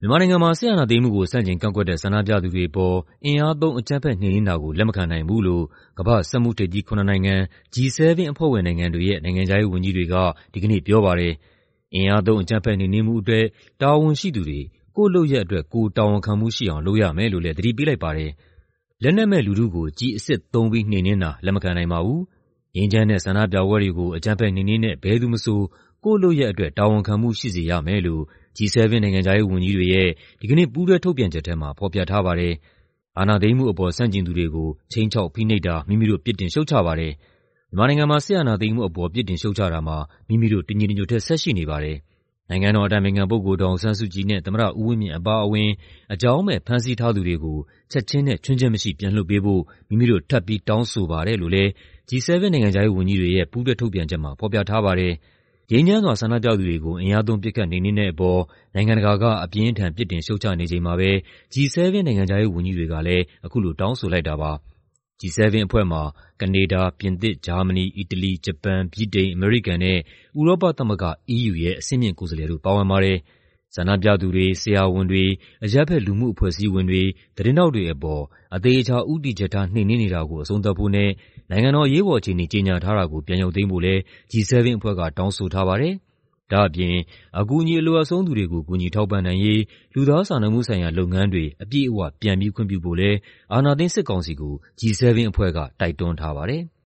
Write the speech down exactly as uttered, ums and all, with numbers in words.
မြန်မာနိုင်ငံမှာ စစ်အာဏာသိမ်းမှုကို ဆန့်ကျင်ကန့်ကွက်တဲ့ ဆန္ဒပြသူတွေအပေါ် အင်အားသုံး အကြမ်းဖက်နှိမ်နင်းတာကို လက်မခံနိုင်ဘူးလို့ ကမ္ဘာ့စက်မှုထိပ်သီး ခုနစ်နိုင်ငံ ဂျီ ဆဲဗင် အဖွဲ့ဝင်နိုင်ငံတွေရဲ့ နိုင်ငံခြားရေးဝန်ကြီးတွေက ဒီကနေ့ပြောပါတယ်။ အင်အားသုံး အကြမ်းဖက်နှိမ်နင်းမှုအတွက် တာဝန်ရှိသူတွေ ကိုယ့်လုပ်ရပ်အတွက် ကိုယ်တာဝန်ခံမှုရှိအောင် လုပ်ရမယ်လို့လည်း သတိပေးလိုက်ပါတယ်။ လက်နက်မဲ့လူထုကို ကျည်အစစ်သုံးပြီး နှိမ်နင်းတာ လက်မခံနိုင်ပါဘူး။ ငြိမ်းချမ်းတဲ့ ဆန္ဒပြပွဲတွေကို အကြမ်းဖက်နှိမ်နင်းတဲ့ ဘယ်သူမဆို ကိုယ့်လုပ်ရပ်အတွက် တာဝန်ခံမှုရှိစေရမယ်လို့ ဂျီ ဆဲဗင် နိုင်ငံခြားရေးဝန်ကြီးတွေရဲ့ ဒီကနေ့ ပူးတွဲထုတ်ပြန်ချက်ထဲမှာ ဖော်ပြထားပါတယ်။ အာဏာသိမ်းမှုအပေါ် ဆန့်ကျင်သူတွေကို ခြိမ်းခြောက် ဖိနှိပ်တာ မိမိတို့ ပြစ်တင်ရှုတ်ချပါတယ်။ မြန်မာနိုင်ငံမှာ စစ်အာဏာသိမ်းမှုအပေါ် ပြစ်တင်ရှုတ်ချတာမှာ မိမိတို့ တညီတညွတ်ထဲ ဆက်ရှိနေပါတယ်။ နိုင်ငံတော်အတိုင်ပင်ခံပုဂ္ဂိုလ် ဒေါ်အောင်ဆန်းစုကြည်နဲ့ သမ္မတဦးဝင်းမြင့်အပါအဝင် အကြောင်းမဲ့ ဖမ်းဆီးထားသူတွေကို ချက်ခြင်းနဲ့ ခြွင်းချက်မရှိ ပြန်လွှတ်ပေးဖို့ မိမိတို့ ထပ်ပြီး တောင်းဆိုပါတယ်လို့လည်း ဂျီ ဆဲဗင် နိုင်ငံခြားရေးဝန်ကြီးတွေရဲ့ ပူးတွဲထုတ်ပြန်ချက်မှာ ဖော်ပြထားပါတယ်။ ငြိမ်းချမ်းစွာ ဆန္ဒပြသူတွေကို အင်အားသုံး ပစ်ခတ်နှိမ်နင်းတဲ့အပေါ် နိုင်ငံတကာက အပြင်းအထန် ပြစ်တင်ရှုတ်ချနေချိန်မှာပဲ ဂျီ ဆဲဗင် နိုင်ငံခြားရေးဝန်ကြီးတွေကလည်း အခုလို တောင်းဆိုလိုက်တာပါ။ ဂျီ ဆဲဗင် အဖွဲ့မှာ ကနေဒါ၊ ပြင်သစ်၊ ဂျာမနီ၊ အီတလီ၊ ဂျပန်၊ ဗြိတိန်၊ အမေရိကန်နဲ့ ဥရောပသမဂ္ဂ အီးယူရဲ့ အဆင့်မြင့်ကိုယ်စားလှယ်တို့ ပါဝင်ပါတယ်။ ဆန္ဒပြသူတွေ၊ ဆရာဝန်တွေ၊ အရပ်ဘက် လူမှုအဖွဲ့အစည်းဝင်တွေ၊ သတင်းထောက်တွေအပေါ် အသေအချာ ဦးတည်ချက်ထား နှိမ်နင်းနေတာကို အဆုံးသတ်ဖို့နဲ့ နိုင်ငံတော် အရေးပေါ်အခြေအနေ ကြေညာထားတာကို ပြန်ရုပ်သိမ်းဖို့လည်း ဂျီ ဆဲဗင် အဖွဲ့က တောင်းဆိုထားပါတယ်။ ဒါ့အပြင် အကူအညီ အလိုအပ်ဆုံးသူတွေကို ကူညီထောက်ပံ့နိုင်ရေး လူသားစာနာမှုဆိုင်ရာ လုပ်ငန်းတွေ အပြည့်အဝ ပြန်ပြီးခွင့်ပြုဖို့လည်း အာဏာသိမ်း စစ်ကောင်စီကို ဂျီ ဆဲဗင် အဖွဲ့က တိုက်တွန်းထားပါတယ်။